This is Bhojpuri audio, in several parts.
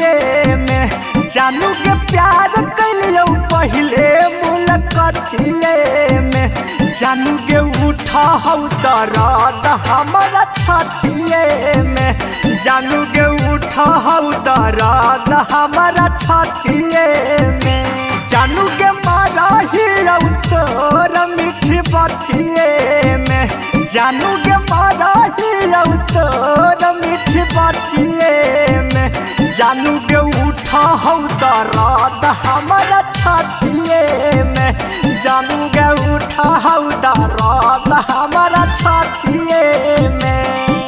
छतिए में जानू के प्यार कलियो पहले मुलाकातिए में जानू के उठा हौ दर्द हमारा छतिए में जानू के उठा हौ दर्द हमारा छतिए में जानू के मारा ही तोर मीठी बतिए में जानू के मारा ही तोर मीठी बतिए में जानू के उठा हौ दर्द हमारा छतिए में जानू के उठा हौ दर्द हमारा छतिए में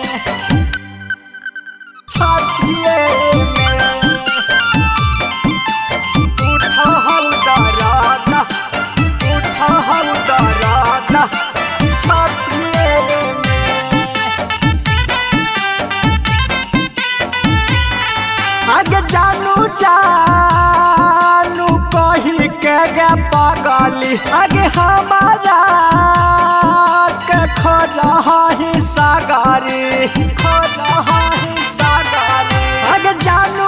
छतिए में उठा हौ दर्द उठा हौ दर्द छतिए आगे जानू जानू कही के गे पागली आगे हमारा के खोजा ही सागारी खोजा ही सागारी आगे जानू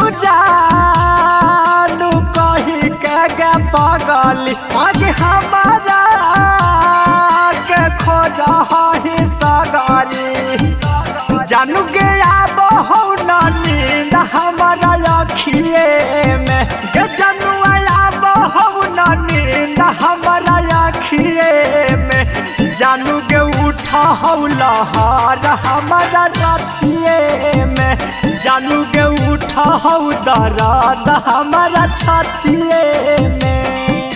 जानू कही के गे पागली आगे हमारा के खोजा ही सागारी जानू के आब हो ना नींद हमारा अखिए में गे जानू आब हो ना नींद हमारा अखिए में जानू के उठा हौ लहर हमारा रातिए में जानू के उठा हौ दर्द हमारा छतिए में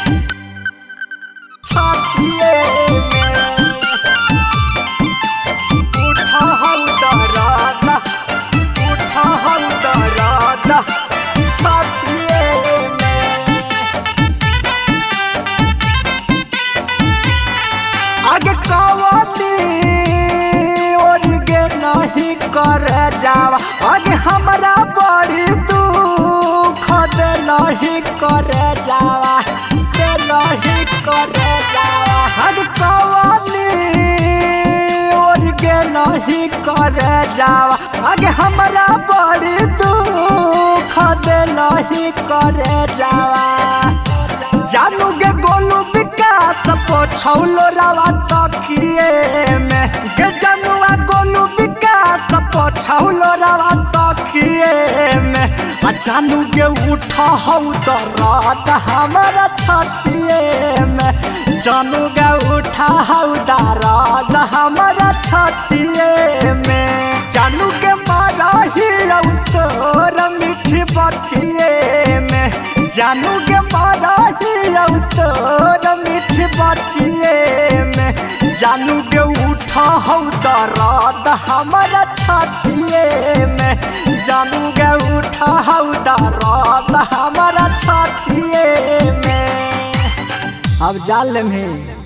छतिए में उठा हौ दर्द उठा हौ दर्द छतिए में आगे कवनी ओरिगे नहीं कर जावा आगे हमरा बड़ी दुख दे नहीं कर जावा दे नहीं कर जावा आगे कवनी ओरिगे नहीं कर जावा आगे हमरा बड़ी दुख दे नहीं कर जावा जानू के गोलू विकास पोछौलो रवा तकिए में गे जानूआ गोलू विकास पोछौलो रवा तकिए में जानू के उठा हौ दर्द हमारा छतिए में जानू के उठा हौ दर्द हमारा छतिए में जानू के मारा ही तोर मीठी बतिए में जानू के मारा ही तोर मीठी बतिए में जानू के उठा हौ दर्द हमारा छतिए में जानू के उठा हौ दर्द हमारा छतिए में अब जाल में